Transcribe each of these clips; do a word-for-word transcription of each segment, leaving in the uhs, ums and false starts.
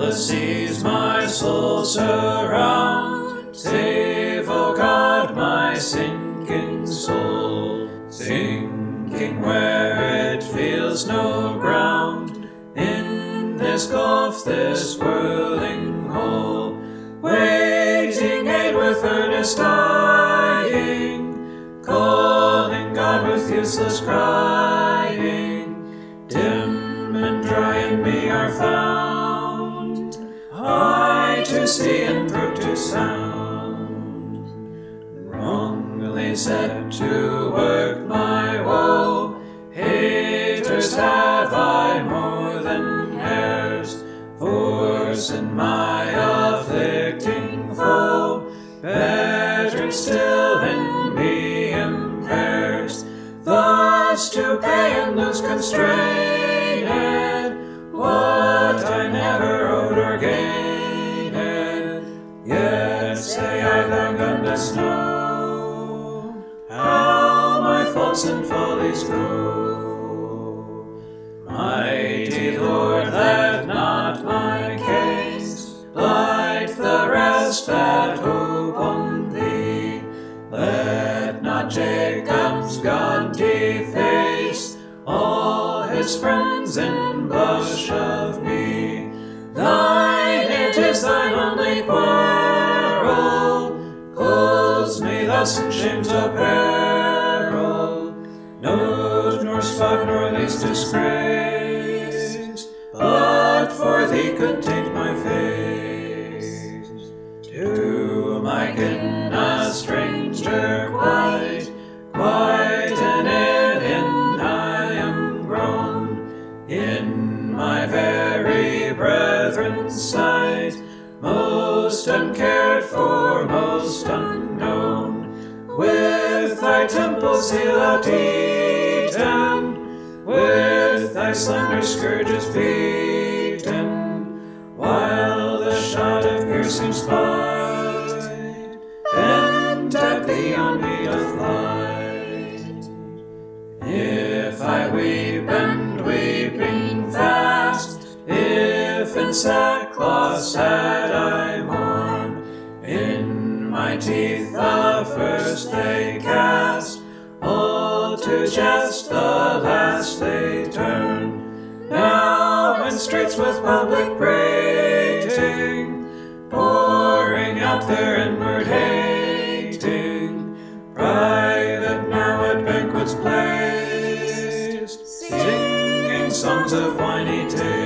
jealousies my soul surround. Save, O God, my sinking soul, sinking where it feels no ground, in this gulf, this whirling hole, waiting aid with earnest dying, calling God with useless crying, dim and dry in me are found, eye to see and throat to sound, wrongly set to work my woe, haters have I more than heirs, force in my afflicting foe, better still in me impairs, thus to pay and lose constrained, what I never owed or gained, yet say I thou goodness know, how my faults and follies go. Mighty Lord, let not my case blight the rest that hope on thee, let not Jacob's God deface all his friends in blush of me. Thine it is thine only quarrel, clothes me thus in shame's apparel, note nor spot nor least disgrace, but for thee could taint my face. To my kin a stranger quite, quite an alien I am grown, in my very brethren's sight, most uncared for, most unknown, with thy temple seal out eaten, with thy slender scourges beaten, while the shot of piercing spite bent at thee on me doth light. If I weep and weeping fast, if in sackcloth sad I mourn, in my teeth the first they cast, all to jest the last they turn, now in streets with public prating, pouring out their inward hating, private now at banquets placed, singing songs of winey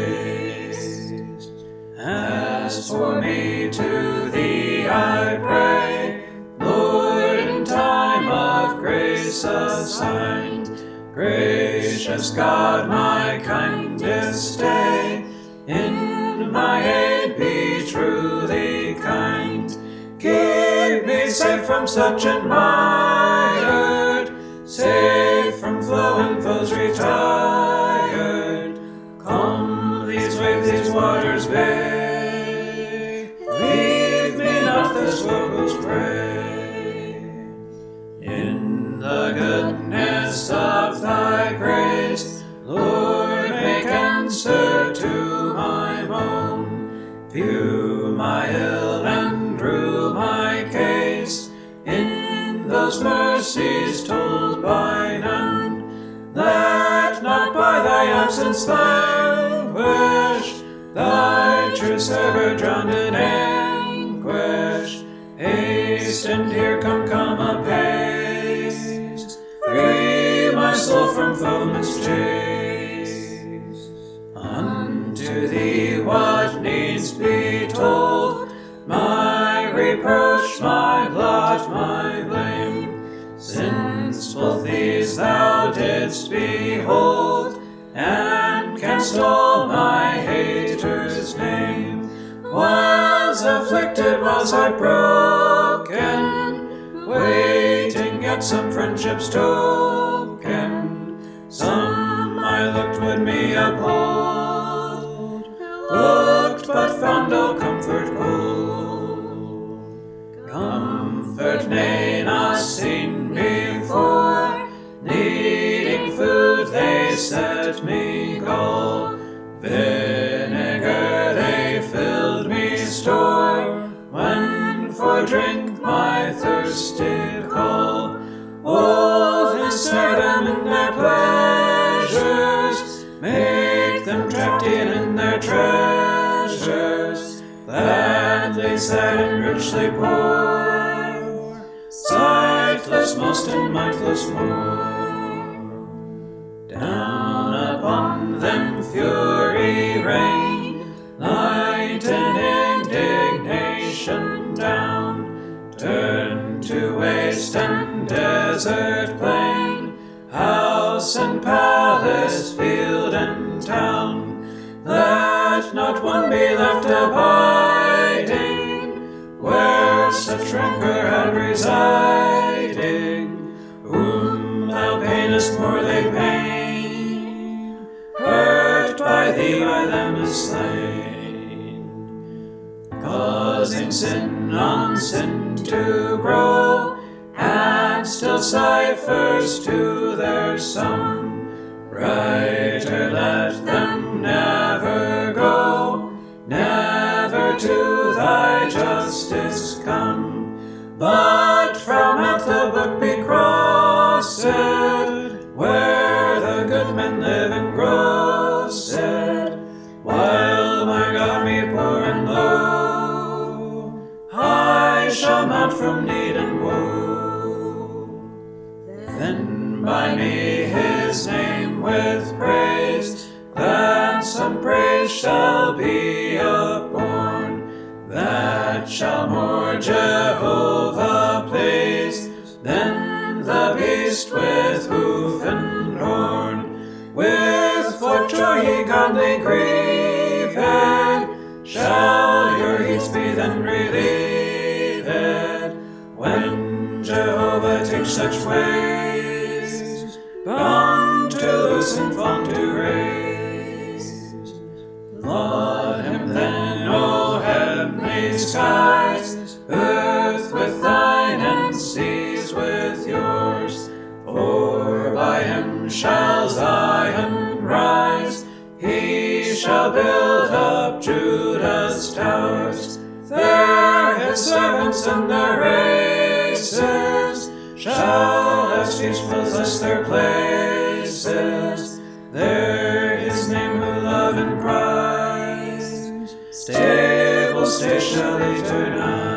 taste. As for me, to thee I pray, Lord, in time of grace assigned, gracious God, my kindest stay, in my aid be truly kind, keep me safe from such admired, safe from foe and foes retired, calm these waves, these waters bay, leave me not this woeful prey. In the goodness of thy grace, Lord, make answer to my moan, view my ill and rue my case, in those mercies told by none, let not by thy absence languish thy true servant drowned in anguish. Haste and here come, come apace, free my soul from foeman's chase. Unto thee what needs be told, my reproach, my blot, my blame, since both these thou didst behold, and canst all my haters name. Was afflicted, was heartbroken, waiting yet some friendship's token, some I looked would me uphold, looked but found no comfort cold. Comfort, nay, not seen before, needing food they set me gall, vinegar they fill them in their pleasures, make them trapped in, in their treasures, gladly sad and richly poor, sightless most and mindless more. Down upon them fury rain, light and indignation down, turn to waste and desert plain, house and palace, field and town, let not one be left abiding, where such rancor had residing, whom thou painest morely pain, hurt by thee by them is slain, causing sin on sin to grow, and still ciphers to their sum. Brighter let them never go, never to thy justice come, but from out the book be crossed, where the good men live engrossed, while my God me poor and low, I shall mount from need and woe. Then by me his name with praise, gladsome praise shall be upborne, that shall more Jehovah please than the beast with hoof and horn. With for joy ye godly grieved, shall your heats be then relieved, when Jehovah takes such ways, bound to loose and fond to raise. Laud him then, O heavenly skies, earth with thine and seas with yours, for by him shall Zion rise, he shall build up Judah's towers, there his servants and their races shall as chiefs possess their places, there his name who love in Christ, stable state shall eternal.